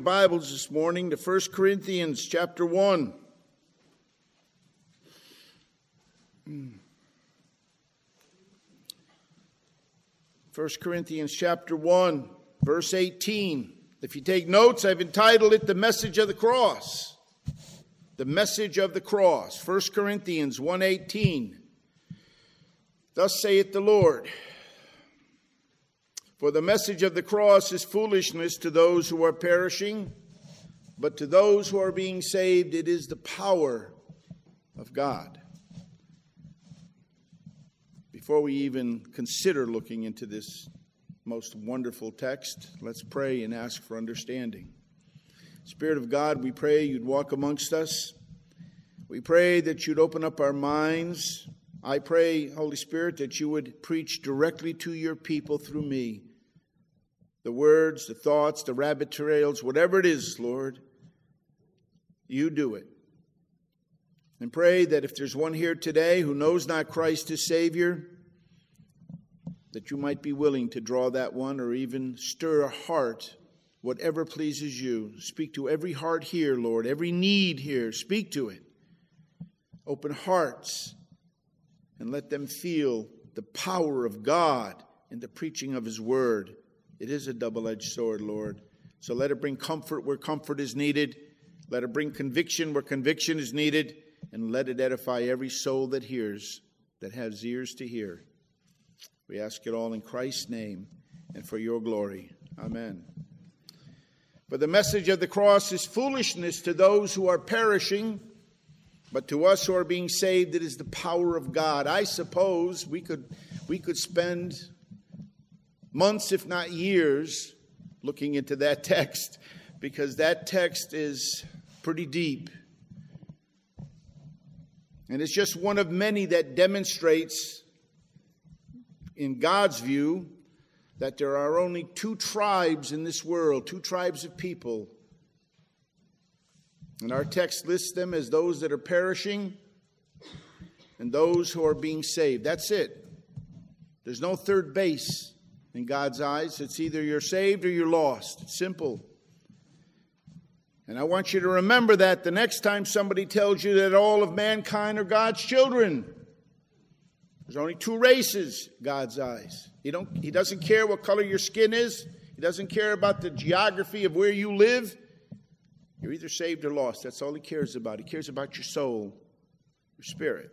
Bibles this morning to 1 Corinthians chapter 1. 1 Corinthians chapter 1, verse 18. If you take notes, I've entitled it, The Message of the Cross. The Message of the Cross. 1 Corinthians 1:18. Thus saith the Lord, for the message of the cross is foolishness to those who are perishing, but to those who are being saved, it is the power of God. Before we even consider looking into this most wonderful text, let's pray and ask for understanding. Spirit of God, we pray you'd walk amongst us. We pray that you'd open up our minds. I pray, Holy Spirit, that you would preach directly to your people through me. The words, the thoughts, the rabbit trails, whatever it is, Lord, you do it. And pray that if there's one here today who knows not Christ as Savior, that you might be willing to draw that one or even stir a heart, whatever pleases you. Speak to every heart here, Lord, every need here. Speak to it. Open hearts and let them feel the power of God in the preaching of His Word. It is a double-edged sword, Lord. So let it bring comfort where comfort is needed. Let it bring conviction where conviction is needed. And let it edify every soul that hears, that has ears to hear. We ask it all in Christ's name and for your glory. Amen. For the message of the cross is foolishness to those who are perishing, but to us who are being saved, it is the power of God. I suppose we could spend months, if not years, looking into that text, because that text is pretty deep. And it's just one of many that demonstrates, in God's view, that there are only two tribes in this world, two tribes of people. And our text lists them as those that are perishing and those who are being saved. That's it. There's no third base in God's eyes. It's either you're saved or you're lost. It's simple. And I want you to remember that the next time somebody tells you that all of mankind are God's children. There's only two races, God's eyes. He doesn't care what color your skin is. He doesn't care about the geography of where you live. You're either saved or lost. That's all He cares about. He cares about your soul, your spirit.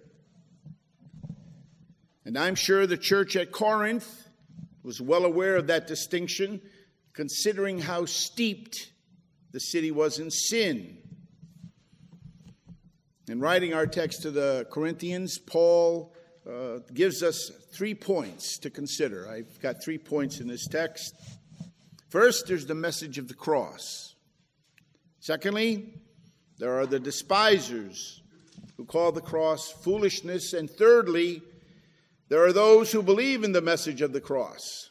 And I'm sure the church at Corinth was well aware of that distinction, considering how steeped the city was in sin. In writing our text to the Corinthians, Paul gives us 3 points to consider. I've got 3 points in this text. First, there's the message of the cross. Secondly, there are the despisers who call the cross foolishness. And thirdly, there are those who believe in the message of the cross.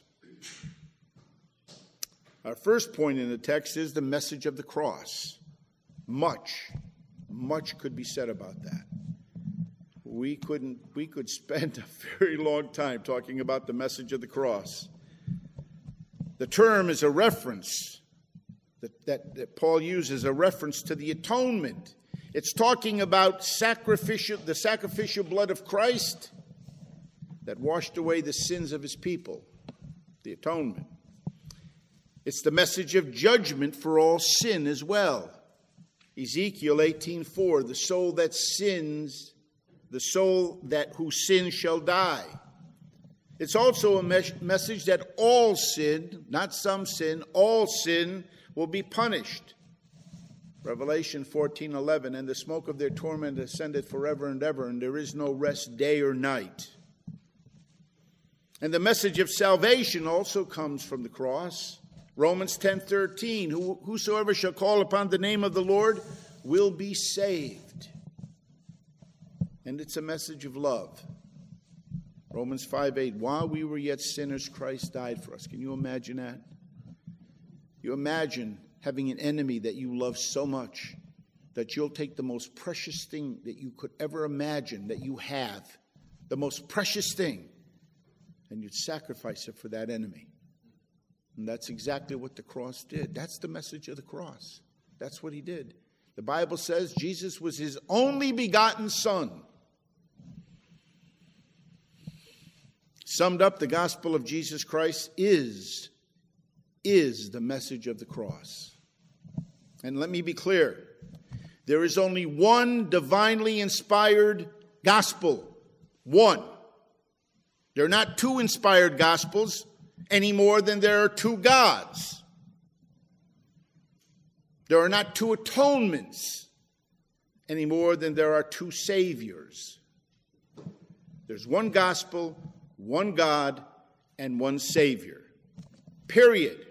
Our first point in the text is the message of the cross. Much could be said about that. We could spend a very long time talking about the message of the cross. The term is a reference that Paul uses, a reference to the atonement. It's talking about the sacrificial blood of Christ that washed away the sins of His people, the atonement. It's the message of judgment for all sin as well. Ezekiel 18:4, the soul that sins, the soul who sins shall die. It's also a message that all sin, not some sin, all sin will be punished. Revelation 14:11, and the smoke of their torment ascendeth forever and ever, and there is no rest day or night. And the message of salvation also comes from the cross. Romans 10:13, whosoever shall call upon the name of the Lord will be saved. And it's a message of love. Romans 5:8, while we were yet sinners, Christ died for us. Can you imagine that? You imagine having an enemy that you love so much that you'll take the most precious thing that you could ever imagine that you have, the most precious thing, and you'd sacrifice it for that enemy. And that's exactly what the cross did. That's the message of the cross. That's what he did. The Bible says Jesus was his only begotten Son. Summed up, the gospel of Jesus Christ is the message of the cross. And let me be clear. There is only one divinely inspired gospel. One. There are not two inspired gospels any more than there are two gods. There are not two atonements any more than there are two saviors. There's one gospel, one God, and one Savior. Period.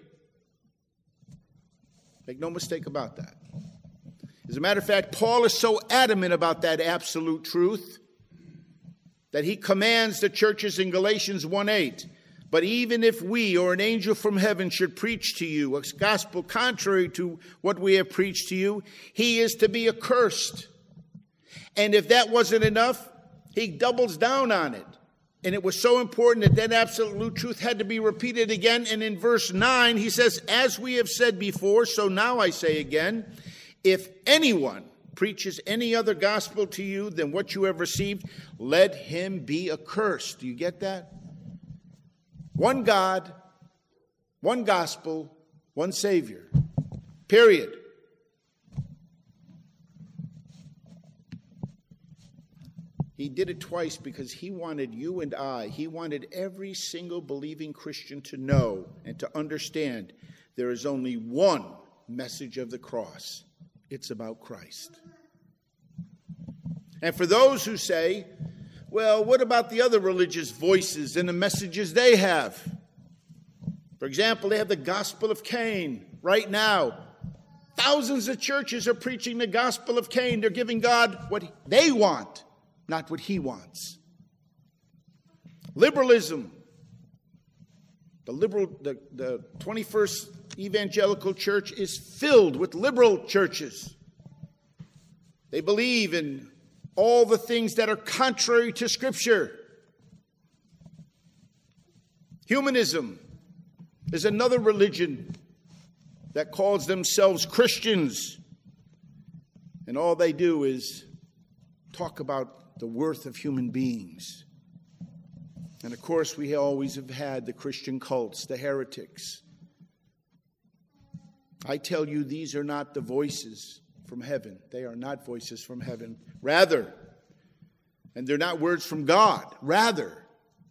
Make no mistake about that. As a matter of fact, Paul is so adamant about that absolute truth that he commands the churches in Galatians 1:8, but even if we or an angel from heaven should preach to you a gospel contrary to what we have preached to you, he is to be accursed. And if that wasn't enough, he doubles down on it. And it was so important that that absolute truth had to be repeated again. And in verse 9, he says, as we have said before, so now I say again, if anyone preaches any other gospel to you than what you have received, let him be accursed. Do you get that? One God, one gospel, one Savior. Period. He did it twice because he wanted you and I, he wanted every single believing Christian to know and to understand there is only one message of the cross. It's about Christ. And for those who say, well, what about the other religious voices and the messages they have? For example, they have the gospel of Cain right now. Thousands of churches are preaching the gospel of Cain. They're giving God what they want, not what he wants. Liberalism. The 21st evangelical church is filled with liberal churches. They believe in all the things that are contrary to Scripture. Humanism is another religion that calls themselves Christians. And all they do is talk about the worth of human beings. And of course, we always have had the Christian cults, the heretics. I tell you, these are not the voices from heaven. They are not voices from heaven. Rather, and they're not words from God. Rather,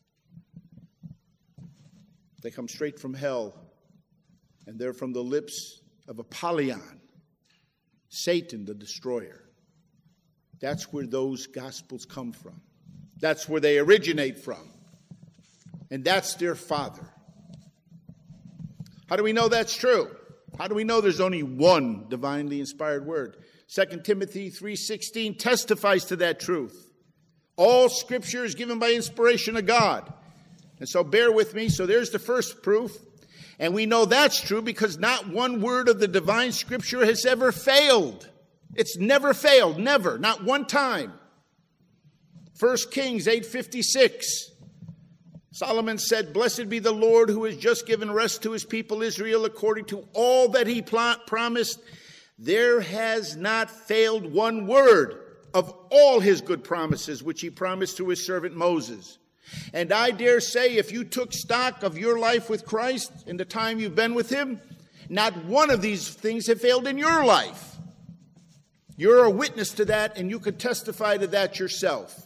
they come straight from hell. And they're from the lips of Apollyon, Satan the destroyer. That's where those gospels come from. That's where they originate from. And that's their father. How do we know that's true? How do we know there's only one divinely inspired word? 2 Timothy 3:16 testifies to that truth. All Scripture is given by inspiration of God. And so bear with me. So there's the first proof. And we know that's true because not one word of the divine Scripture has ever failed. It's never failed. Never. Not one time. 1 Kings 8:56. Solomon said, blessed be the Lord who has just given rest to his people Israel according to all that he promised. There has not failed one word of all his good promises which he promised to his servant Moses. And I dare say if you took stock of your life with Christ in the time you've been with him, not one of these things have failed in your life. You're a witness to that and you could testify to that yourself.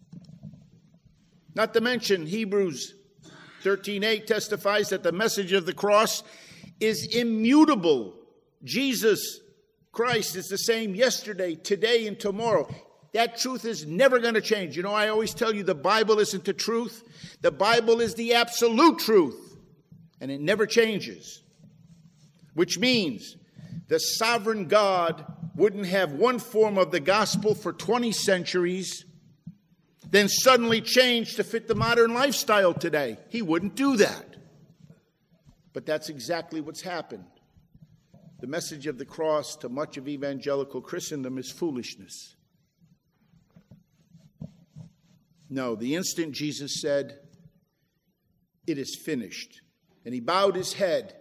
Not to mention, Hebrews 13:8 testifies that the message of the cross is immutable. Jesus Christ is the same yesterday, today, and tomorrow. That truth is never going to change. You know, I always tell you the Bible isn't the truth. The Bible is the absolute truth, and it never changes. Which means the sovereign God wouldn't have one form of the gospel for 20 centuries then suddenly change to fit the modern lifestyle today. He wouldn't do that. But that's exactly what's happened. The message of the cross to much of evangelical Christendom is foolishness. No, the instant Jesus said, it is finished, and he bowed his head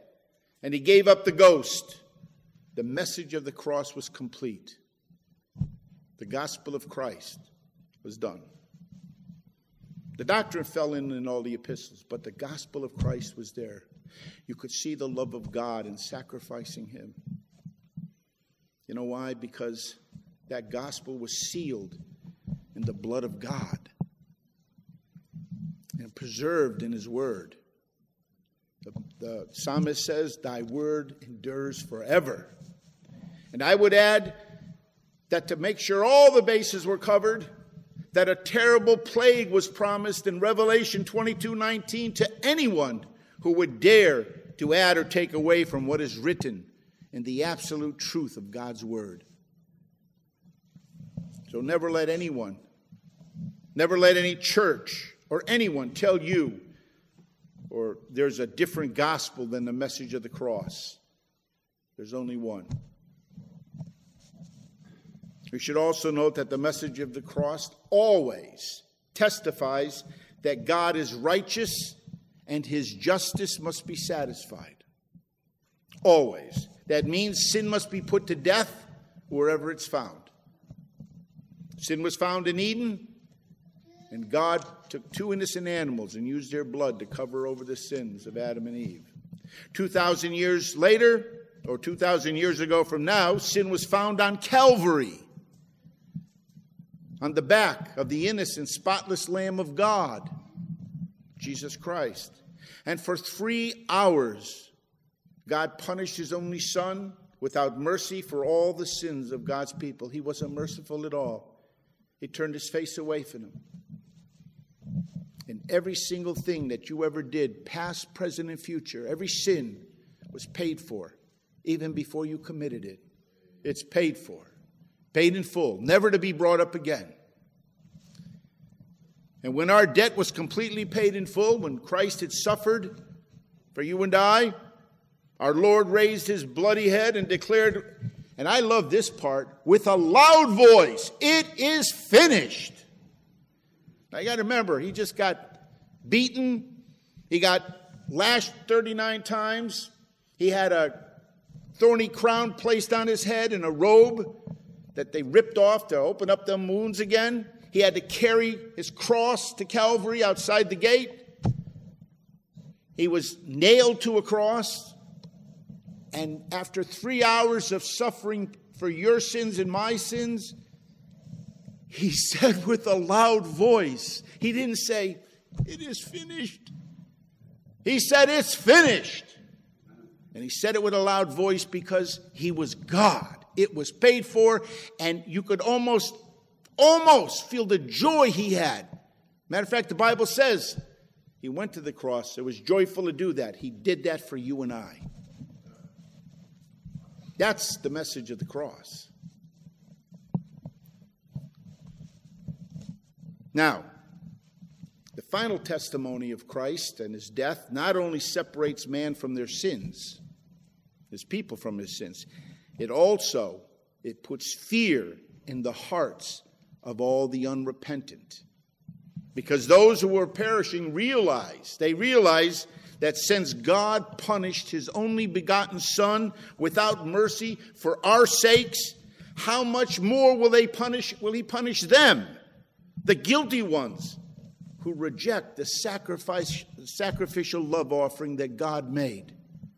and he gave up the ghost. The message of the cross was complete. The gospel of Christ was done. The doctrine fell in all the epistles, but the gospel of Christ was there. You could see the love of God in sacrificing him. You know why? Because that gospel was sealed in the blood of God and preserved in his word. The psalmist says, thy word endures forever. And I would add that to make sure all the bases were covered, that a terrible plague was promised in Revelation 22:19 to anyone who would dare to add or take away from what is written in the absolute truth of God's word. So never let anyone, never let any church or anyone tell you or there's a different gospel than the message of the cross. There's only one. We should also note that the message of the cross always testifies that God is righteous and his justice must be satisfied. Always. That means sin must be put to death wherever it's found. Sin was found in Eden, and God took two innocent animals and used their blood to cover over the sins of Adam and Eve. 2,000 years later, or 2,000 years ago from now, sin was found on Calvary, on the back of the innocent, spotless Lamb of God, Jesus Christ. And for 3 hours, God punished his only Son without mercy for all the sins of God's people. He wasn't merciful at all. He turned his face away from them. And every single thing that you ever did, past, present, and future, every sin was paid for, even before you committed it. It's paid for. Paid in full, never to be brought up again. And when our debt was completely paid in full, when Christ had suffered for you and I, our Lord raised his bloody head and declared, and I love this part, with a loud voice, it is finished. Now you got to remember, he just got beaten. He got lashed 39 times. He had a thorny crown placed on his head and a robe that they ripped off to open up them wounds again. He had to carry his cross to Calvary outside the gate. He was nailed to a cross. And after 3 hours of suffering for your sins and my sins, he said with a loud voice, he didn't say, it is finished. He said, it's finished. And he said it with a loud voice because he was God. It was paid for, and you could almost feel the joy he had. Matter of fact, the Bible says he went to the cross. It was joyful to do that. He did that for you and I. That's the message of the cross. Now, the final testimony of Christ and his death not only separates man from their sins, his people from his sins, it puts fear in the hearts of all the unrepentant. Because those who were perishing realize that since God punished his only begotten Son without mercy for our sakes, how much more will he punish them, the guilty ones, who reject the sacrificial love offering that God made.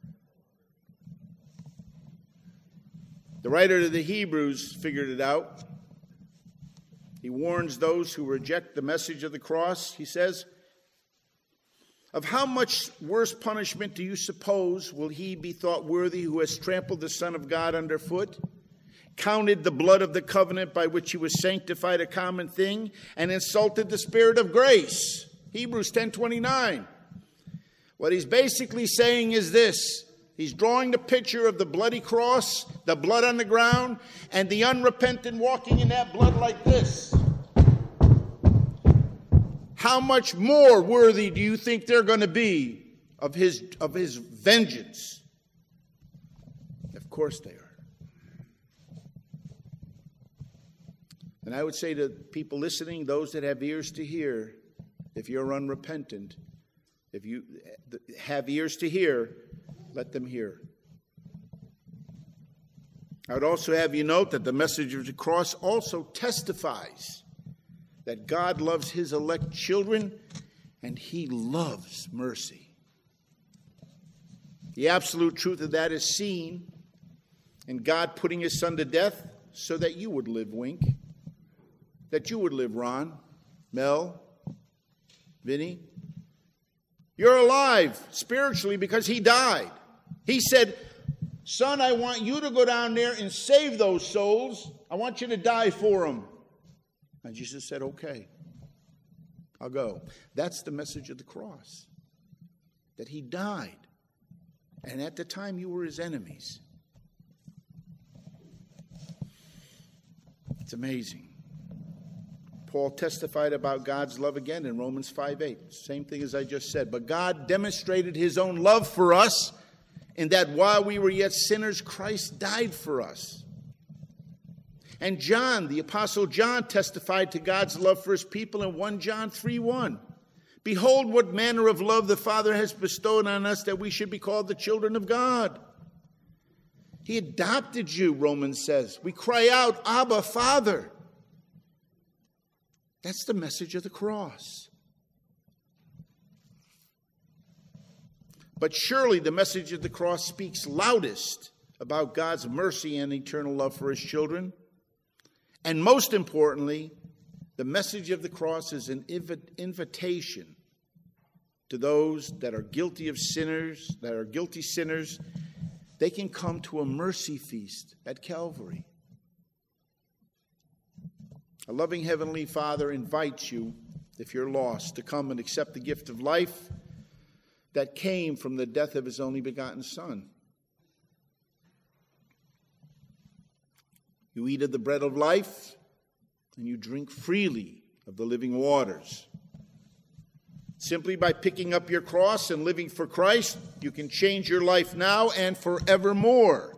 The writer to the Hebrews figured it out. He warns those who reject the message of the cross. He says, of how much worse punishment do you suppose will he be thought worthy who has trampled the Son of God underfoot, counted the blood of the covenant by which he was sanctified a common thing, and insulted the Spirit of grace? Hebrews 10:29. What he's basically saying is this. He's drawing the picture of the bloody cross, the blood on the ground, and the unrepentant walking in that blood like this. How much more worthy do you think they're going to be of his vengeance? Of course they are. And I would say to people listening, those that have ears to hear, if you're unrepentant, if you have ears to hear, let them hear. I would also have you note that the message of the cross also testifies that God loves his elect children and he loves mercy. The absolute truth of that is seen in God putting his son to death so that you would live, Wink. That you would live, Ron, Mel, Vinny. You're alive spiritually because he died. He said, son, I want you to go down there and save those souls. I want you to die for them. And Jesus said, okay, I'll go. That's the message of the cross. That he died. And at the time you were his enemies. It's amazing. Paul testified about God's love again in Romans 5:8. Same thing as I just said. But God demonstrated his own love for us in that while we were yet sinners, Christ died for us. And John, the Apostle John, testified to God's love for his people in 1 John 3:1. Behold, what manner of love the Father has bestowed on us that we should be called the children of God. He adopted you, Romans says. We cry out, Abba, Father. That's the message of the cross. But surely the message of the cross speaks loudest about God's mercy and eternal love for his children. And most importantly, the message of the cross is an invitation to those that are guilty sinners. They can come to a mercy feast at Calvary. A loving Heavenly Father invites you, if you're lost, to come and accept the gift of life that came from the death of his only begotten Son. You eat of the bread of life, and you drink freely of the living waters. Simply by picking up your cross and living for Christ, you can change your life now and forevermore.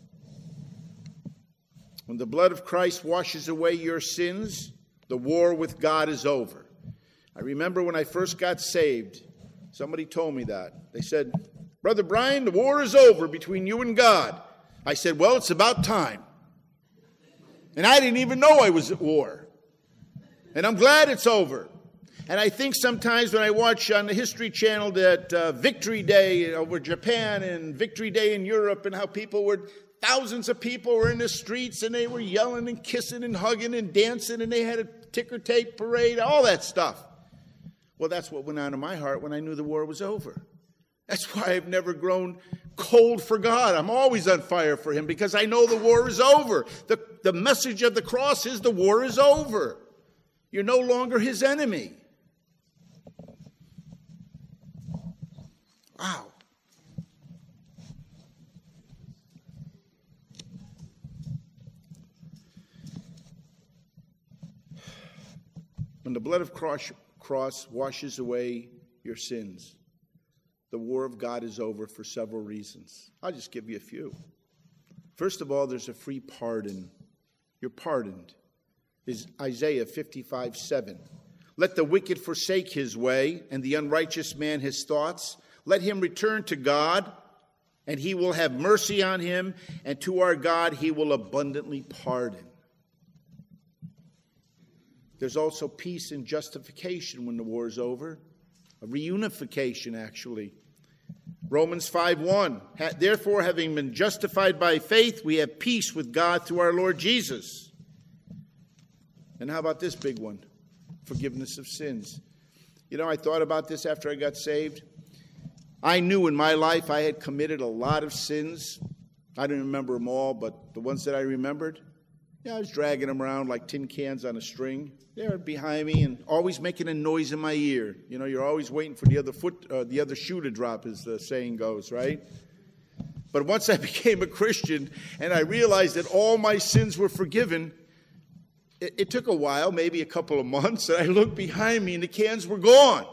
When the blood of Christ washes away your sins, the war with God is over. I remember when I first got saved, somebody told me that. They said, Brother Brian, the war is over between you and God. I said, well, it's about time. And I didn't even know I was at war. And I'm glad it's over. And I think sometimes when I watch on the History Channel that Victory Day over Japan and Victory Day in Europe and how thousands of people were in the streets and they were yelling and kissing and hugging and dancing and they had a ticker tape parade, all that stuff. Well, that's what went on in my heart when I knew the war was over. That's why I've never grown cold for God. I'm always on fire for him because I know the war is over. The message of the cross is the war is over. You're no longer his enemy. Wow. When the blood of cross washes away your sins, the war of God is over for several reasons. I'll just give you a few. First of all, there's a free pardon. You're pardoned. Is Isaiah 55:7. Let the wicked forsake his way, and the unrighteous man his thoughts. Let him return to God, and he will have mercy on him, and to our God he will abundantly pardon. There's also peace and justification when the war is over. A reunification, actually. Romans 5:1. Therefore, having been justified by faith, we have peace with God through our Lord Jesus. And how about this big one? Forgiveness of sins. You know, I thought about this after I got saved. I knew in my life I had committed a lot of sins. I didn't remember them all, but the ones that I remembered, I was dragging them around like tin cans on a string. They were behind me and always making a noise in my ear. You know, you're always waiting for the other shoe to drop, as the saying goes, right? But once I became a Christian and I realized that all my sins were forgiven, it took a while, maybe a couple of months, and I looked behind me and the cans were gone.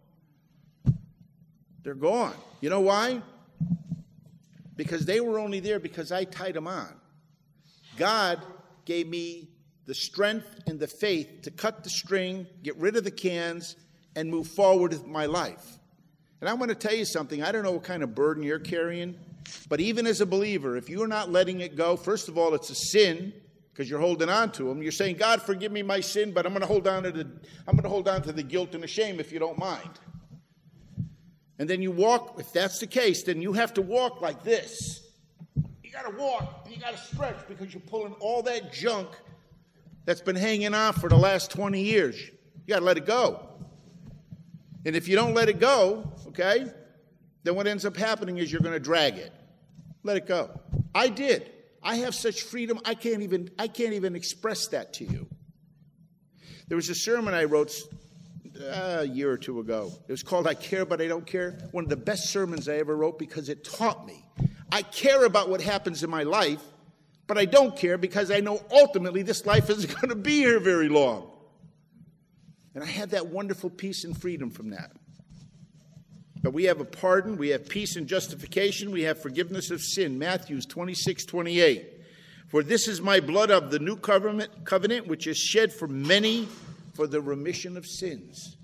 They're gone. You know why? Because they were only there because I tied them on. God gave me the strength and the faith to cut the string, get rid of the cans, and move forward with my life. And I want to tell you something. I don't know what kind of burden you're carrying, But even as a believer, if you're not letting it go, first of all, it's a sin because you're holding on to them. You're saying, God, forgive me my sin, but I'm going to hold on to the guilt and the shame if you don't mind. And then you walk, if that's the case, then you have to walk like this. You got to walk and you got to stretch because you're pulling all that junk that's been hanging on for the last 20 years. You got to let it go. And if you don't let it go, okay, then what ends up happening is you're going to drag it. Let it go. I did. I have such freedom, I can't even express that to you. There was a sermon I wrote a year or two ago. It was called I Care But I Don't Care. One of the best sermons I ever wrote because it taught me. I care about what happens in my life, but I don't care because I know ultimately this life isn't going to be here very long. And I had that wonderful peace and freedom from that. But we have a pardon, we have peace and justification, we have forgiveness of sin. Matthew 26:28. For this is my blood of the new covenant, which is shed for many for the remission of sins.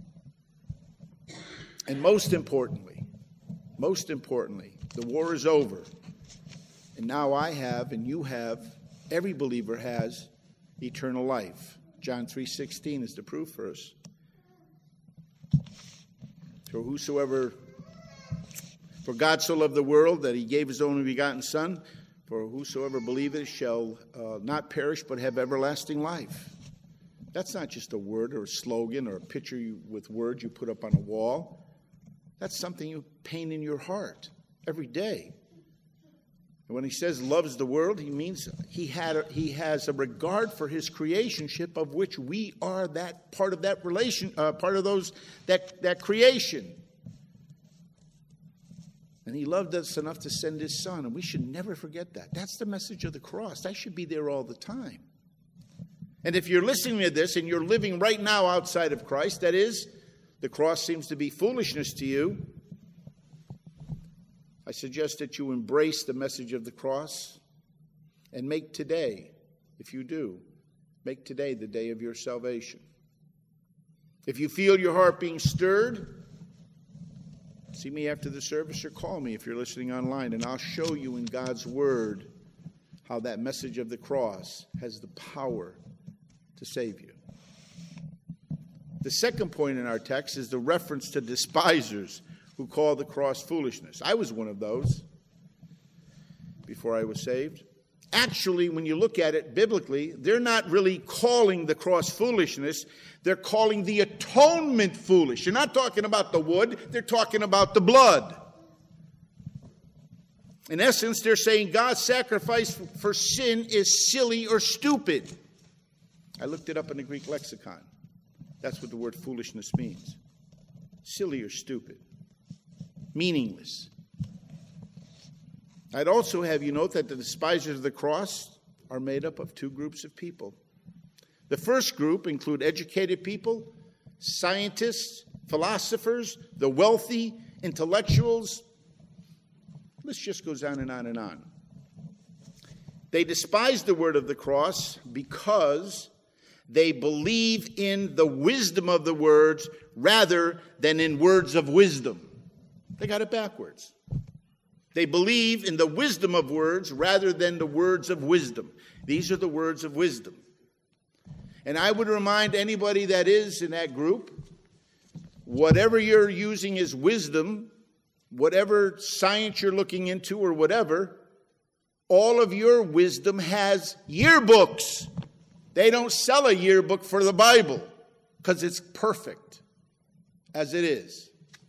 And most importantly, the war is over. And now I have, and you have, every believer has eternal life. John 3:16 is the proof verse. For God so loved the world that he gave his only begotten Son, for whosoever believeth shall not perish but have everlasting life. That's not just a word or a slogan or a picture with words you put up on a wall. That's something you paint in your heart every day. And when he says loves the world, he means he has a regard for his creationship, of which we are that part of that relation, part of that creation. And he loved us enough to send his Son, and we should never forget that. That's the message of the cross. That should be there all the time. And if you're listening to this and you're living right now outside of Christ, that is, the cross seems to be foolishness to you, I suggest that you embrace the message of the cross and make today, if you do, make today the day of your salvation. If you feel your heart being stirred, see me after the service or call me if you're listening online, and I'll show you in God's Word how that message of the cross has the power to save you. The second point in our text is the reference to despisers who call the cross foolishness. I was one of those before I was saved. Actually, when you look at it biblically, they're not really calling the cross foolishness. They're calling the atonement foolish. You're not talking about the wood. They're talking about the blood. In essence, they're saying God's sacrifice for sin is silly or stupid. I looked it up in the Greek lexicon. That's what the word foolishness means. Silly or stupid. Meaningless. I'd also have you note that the despisers of the cross are made up of two groups of people. The first group include educated people, scientists, philosophers, the wealthy, intellectuals. The list just goes on and on and on. They despise the word of the cross because they believe in the wisdom of the words rather than in words of wisdom. They got it backwards. They believe in the wisdom of words rather than the words of wisdom. These are the words of wisdom. And I would remind anybody that is in that group, whatever you're using as wisdom, whatever science you're looking into or whatever, all of your wisdom has yearbooks. They don't sell a yearbook for the Bible because it's perfect as it is.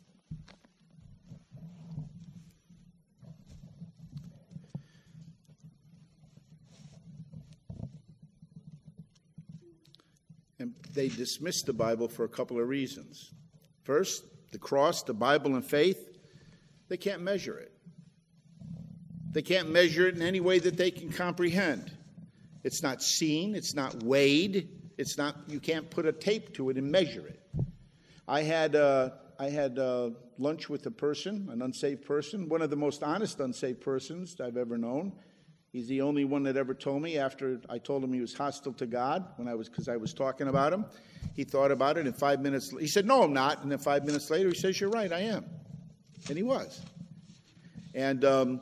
And they dismiss the Bible for a couple of reasons. First, the cross, the Bible, and faith, they can't measure it. They can't measure it in any way that they can comprehend. It's not seen, it's not weighed, you can't put a tape to it and measure it. I had lunch with a person, an unsaved person, one of the most honest unsaved persons I've ever known. He's the only one that ever told me after I told him he was hostile to God because I was talking about him. He thought about it, and 5 minutes, he said, "No, I'm not." And then 5 minutes later, he says, "You're right, I am." And he was. And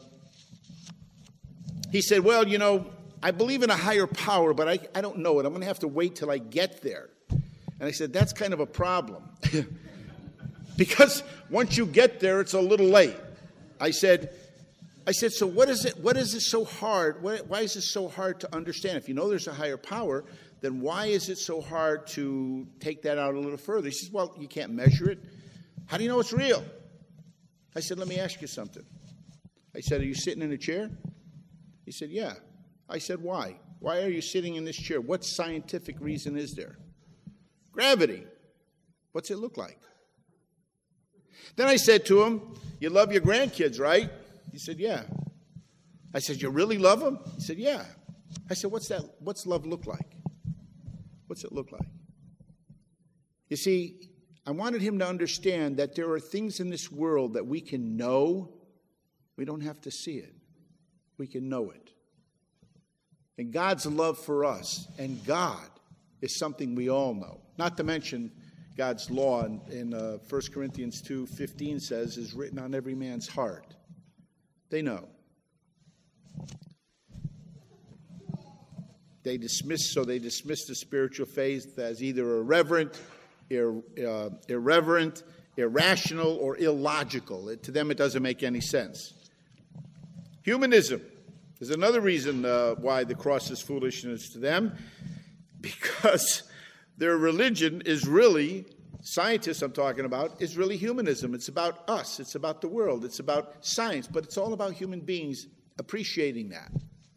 he said, well, you know, I believe in a higher power, but I don't know it. I'm going to have to wait till I get there. And I said, that's kind of a problem. Because once you get there, it's a little late. I said, so what is it so hard? Why is it so hard to understand? If you know there's a higher power, then why is it so hard to take that out a little further? He says, well, you can't measure it. How do you know it's real? I said, let me ask you something. I said, are you sitting in a chair? He said, yeah. I said, why? Why are you sitting in this chair? What scientific reason is there? Gravity. What's it look like? Then I said to him, you love your grandkids, right? He said, yeah. I said, you really love them? He said, yeah. I said, what's love look like? What's it look like? You see, I wanted him to understand that there are things in this world that we can know. We don't have to see it. We can know it. And God's love for us and God is something we all know. Not to mention God's law in 1 Corinthians 2:15 says is written on every man's heart. They know. They dismiss the spiritual faith as either irreverent, irrational, or illogical. To them, it doesn't make any sense. Humanism is another reason why the cross is foolishness to them, because their religion is really, scientists I'm talking about, is really humanism. It's about us. It's about the world. It's about science, but it's all about human beings appreciating that.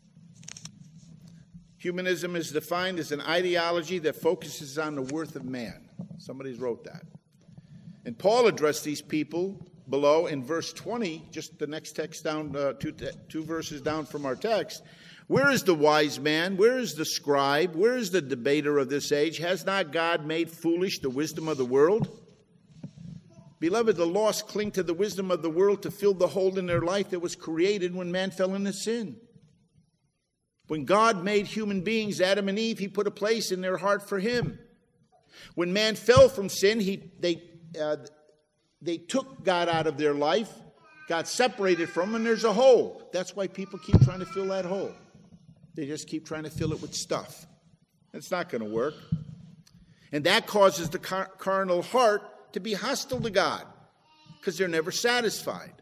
Humanism is defined as an ideology that focuses on the worth of man. Somebody's wrote that. And Paul addressed these people below in verse 20, just the next text down, two verses down from our text. Where is the wise man? Where is the scribe? Where is the debater of this age? Has not God made foolish the wisdom of the world? Beloved, the lost cling to the wisdom of the world to fill the hole in their life that was created when man fell into sin. When God made human beings, Adam and Eve, he put a place in their heart for him. When man fell from sin, they took God out of their life, got separated from him, and there's a hole. That's why people keep trying to fill that hole. They just keep trying to fill it with stuff. It's not going to work. And that causes the carnal heart to be hostile to God because they're never satisfied.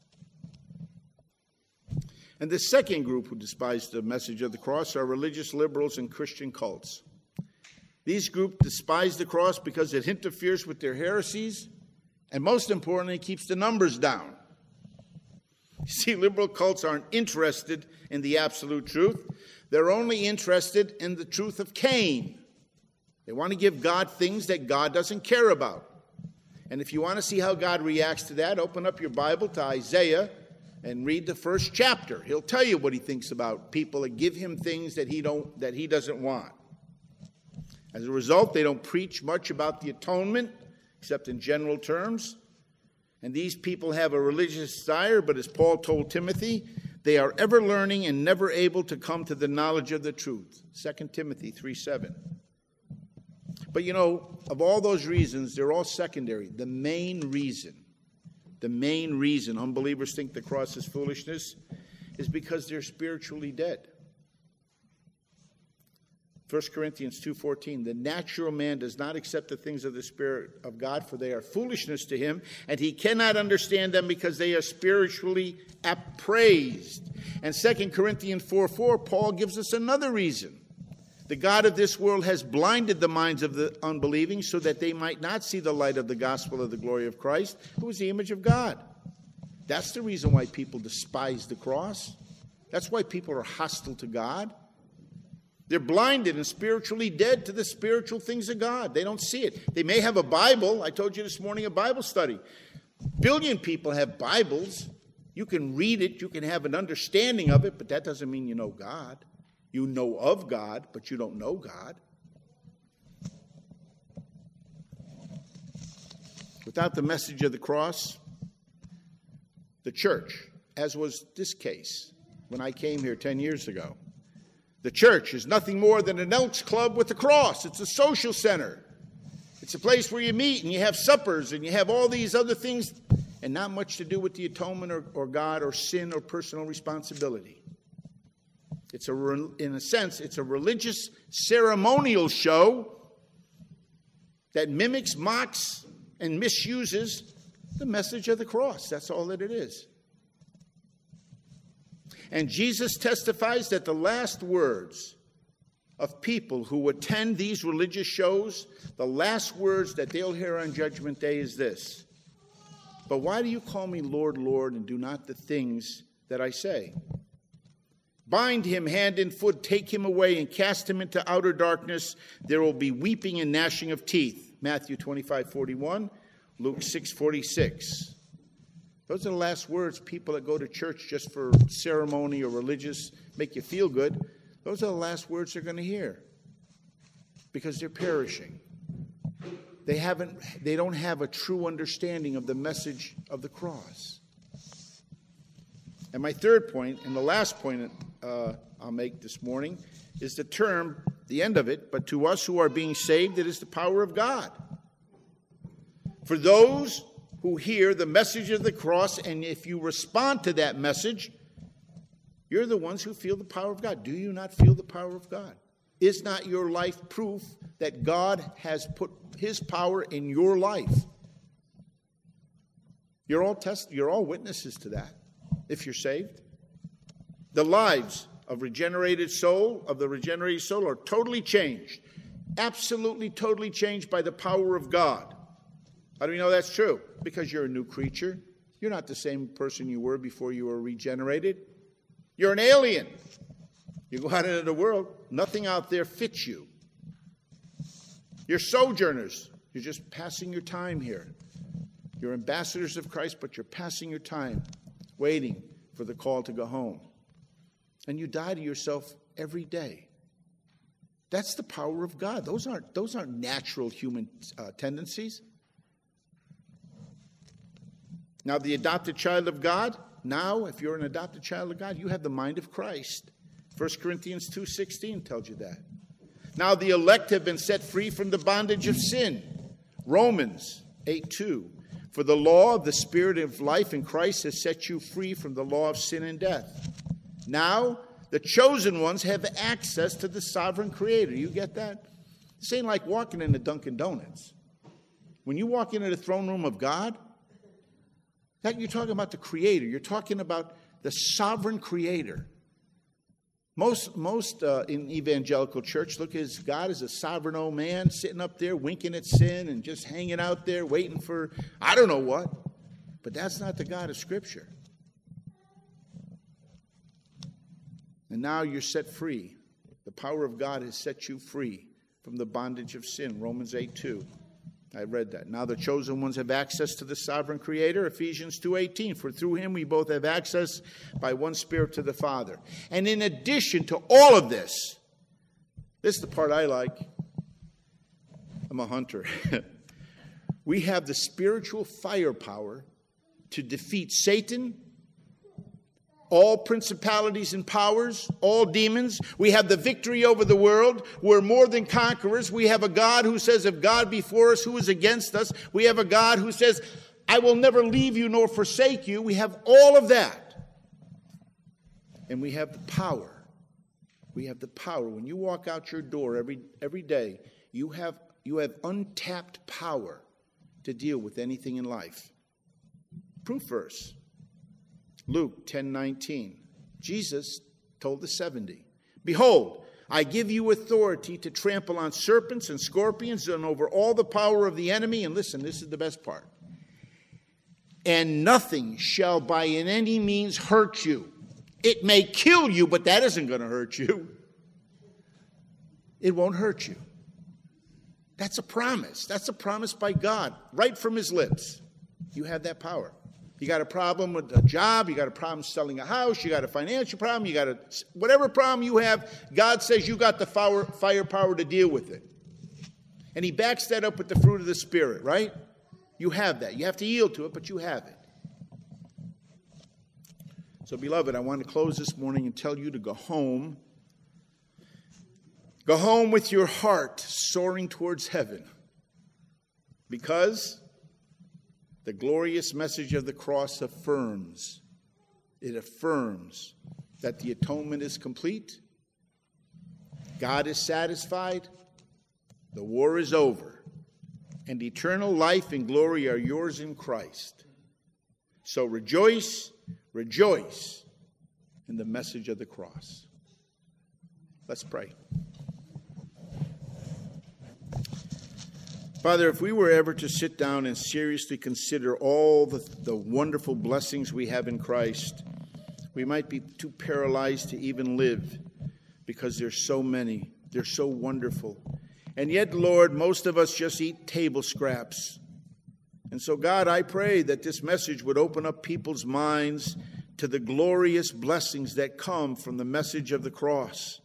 And the second group who despise the message of the cross are religious liberals and Christian cults. These groups despise the cross because it interferes with their heresies and, most importantly, keeps the numbers down. You see, liberal cults aren't interested in the absolute truth. They're only interested in the truth of Cain. They want to give God things that God doesn't care about. And if you want to see how God reacts to that, open up your Bible to Isaiah and read the first chapter. He'll tell you what he thinks about people that give him things that he doesn't want. As a result, they don't preach much about the atonement, except in general terms. And these people have a religious desire, but as Paul told Timothy, they are ever learning and never able to come to the knowledge of the truth. 2 Timothy 3:7. But you know, of all those reasons, they're all secondary. The main reason unbelievers think the cross is foolishness is because they're spiritually dead. 1 Corinthians 2:14, the natural man does not accept the things of the Spirit of God, for they are foolishness to him, and he cannot understand them because they are spiritually appraised. And 2 Corinthians 4:4, Paul gives us another reason. The God of this world has blinded the minds of the unbelieving so that they might not see the light of the gospel of the glory of Christ, who is the image of God. That's the reason why people despise the cross. That's why people are hostile to God. They're blinded and spiritually dead to the spiritual things of God. They don't see it. They may have a Bible. I told you this morning a Bible study. 1 billion people have Bibles. You can read it. You can have an understanding of it, but that doesn't mean you know God. You know of God, but you don't know God. Without the message of the cross, the church, as was this case when I came here 10 years ago, the church is nothing more than an Elks Club with a cross. It's a social center. It's a place where you meet and you have suppers and you have all these other things and not much to do with the atonement or God or sin or personal responsibility. In a sense, it's a religious ceremonial show that mimics, mocks, and misuses the message of the cross. That's all that it is. And Jesus testifies that the last words of people who attend these religious shows, the last words that they'll hear on Judgment Day is this: "But why do you call me Lord, Lord, and do not the things that I say? Bind him hand and foot, take him away, and cast him into outer darkness. There will be weeping and gnashing of teeth." Matthew 25:41, Luke 6:46. Those are the last words people that go to church just for ceremony or religious, make you feel good. Those are the last words they're going to hear, because they're perishing. They don't have a true understanding of the message of the cross. And my third point, and the last point I'll make this morning, is the term, the end of it, "But to us who are being saved, it is the power of God." For those who hear the message of the cross, and if you respond to that message, you're the ones who feel the power of God. Do you not feel the power of God? Is not your life proof that God has put his power in your life? You're all witnesses to that, if you're saved. The lives of the regenerated soul are totally changed. Absolutely, totally changed by the power of God. How do we know that's true? Because you're a new creature. You're not the same person you were before you were regenerated. You're an alien. You go out into the world, nothing out there fits you. You're sojourners. You're just passing your time here. You're ambassadors of Christ, but you're passing your time waiting for the call to go home. And you die to yourself every day. That's the power of God. Those aren't natural human tendencies. Now, the adopted child of God, if you're an adopted child of God, you have the mind of Christ. 1 Corinthians 2:16 tells you that. Now, the elect have been set free from the bondage of sin. Romans 8:2. For the law of the Spirit of life in Christ has set you free from the law of sin and death. Now, the chosen ones have access to the sovereign Creator. You get that? This ain't like walking into Dunkin' Donuts. When you walk into the throne room of God, you're talking about the Creator. You're talking about the sovereign Creator. Most in evangelical church look at God as a sovereign old man sitting up there winking at sin and just hanging out there waiting for I don't know what. But that's not the God of Scripture. And now you're set free. The power of God has set you free from the bondage of sin. Romans 8:2. I read that. Now the chosen ones have access to the sovereign Creator. Ephesians 2:18. For through him we both have access by one Spirit to the Father. And in addition to all of this is the part I like. I'm a hunter. We have the spiritual firepower to defeat Satan, all principalities and powers, all demons. We have the victory over the world. We're more than conquerors. We have a God who says, if God be for us, who is against us? We have a God who says, I will never leave you nor forsake you. We have all of that. And we have the power. We have the power. When you walk out your door every day, you have untapped power to deal with anything in life. Proof verse. Luke 10:19. Jesus told the 70, Behold, I give you authority to trample on serpents and scorpions and over all the power of the enemy. And listen, this is the best part. And nothing shall by any means hurt you. It may kill you, but that isn't going to hurt you. It won't hurt you. That's a promise. That's a promise by God, right from his lips. You have that power. You got a problem with a job, you got a problem selling a house, you got a financial problem, you got whatever problem you have, God says you got the firepower to deal with it. And he backs that up with the fruit of the Spirit, right? You have that. You have to yield to it, but you have it. So, beloved, I want to close this morning and tell you to go home. Go home with your heart soaring towards heaven. Because The glorious message of the cross affirms that the atonement is complete, God is satisfied, the war is over, and eternal life and glory are yours in Christ. So rejoice, rejoice in the message of the cross. Let's pray. Father, if we were ever to sit down and seriously consider all the wonderful blessings we have in Christ, we might be too paralyzed to even live because there's so many. They're so wonderful. And yet, Lord, most of us just eat table scraps. And so, God, I pray that this message would open up people's minds to the glorious blessings that come from the message of the cross.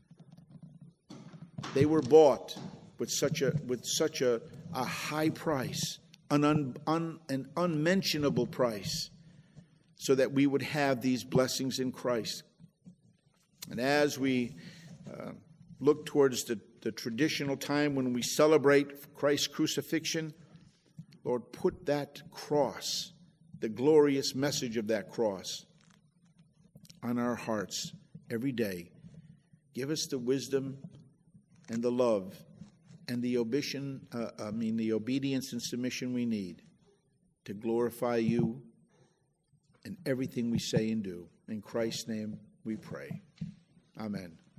They were bought with such a high price, an unmentionable price, so that we would have these blessings in Christ. And as we look towards the traditional time when we celebrate Christ's crucifixion, Lord, put that cross, the glorious message of that cross, on our hearts every day. Give us the wisdom and the love and the obedience and submission we need to glorify you in everything we say and do. In Christ's name we pray. Amen.